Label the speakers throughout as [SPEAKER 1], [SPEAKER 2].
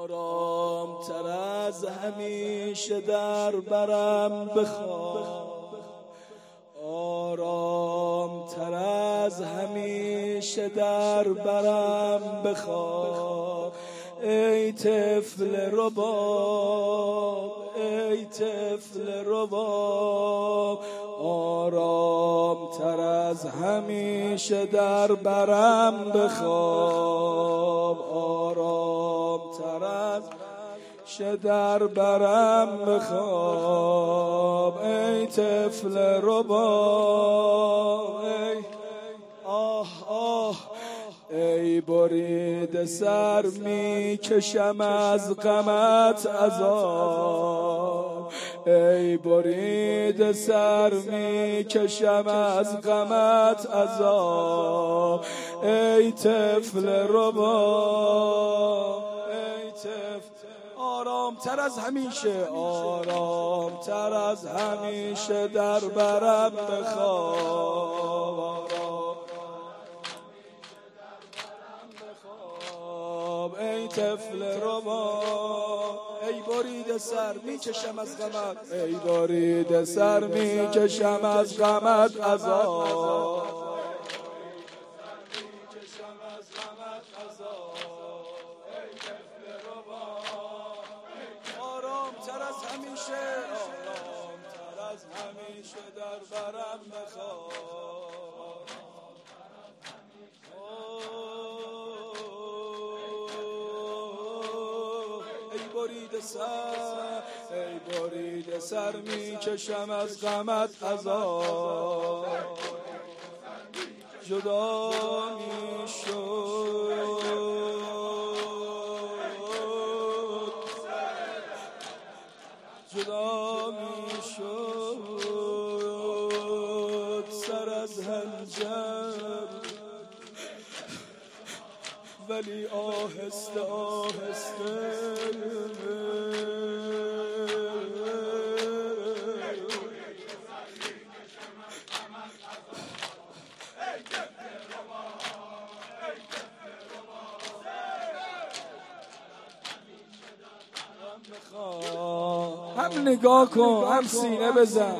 [SPEAKER 1] آرام تر از همیشه در برم بخواب، آرام تر از همیشه در برم بخواب. ای طفل رباب، ای طفل رباب، آرام تر از همیشه در برم بخواب، آرام تر از در برم بخواب. ای طفل رباب، ای آه آه، ای برید سر می کشم از غمت عذاب، ای برید سر می کشم از غمت عذاب. ای طفل رباب، ای طفل آرام تر از همیشه، آرام تر از همیشه در برم بخواب، ای طفل رباب. ای برید سر میکشم از غمت، ای برید سر میکشم از غمت عذاب، آرام تر از همیشه، آرام تر از همیشه در برم بخواب. ای برید سر می کشم از غمت عذاب، جدا می شد، جدا می شد سر از هنجر، ولی آهسته آهسته هم نگاه کن هم سینه بزن.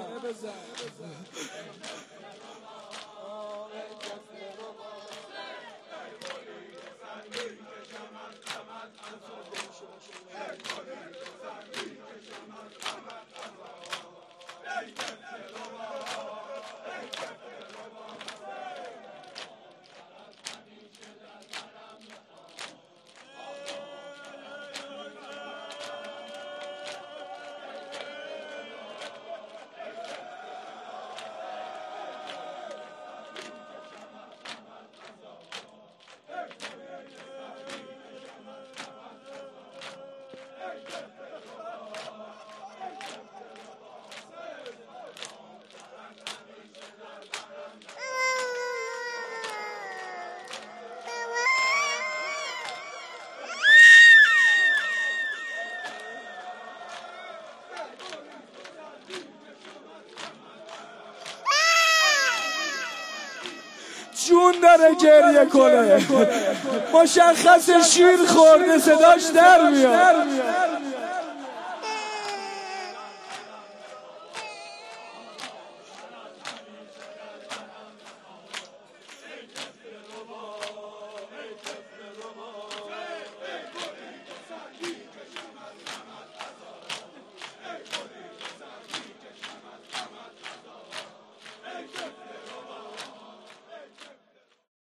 [SPEAKER 1] جون داره گریه کنه، مشخص شیر خورده صداش در میاد.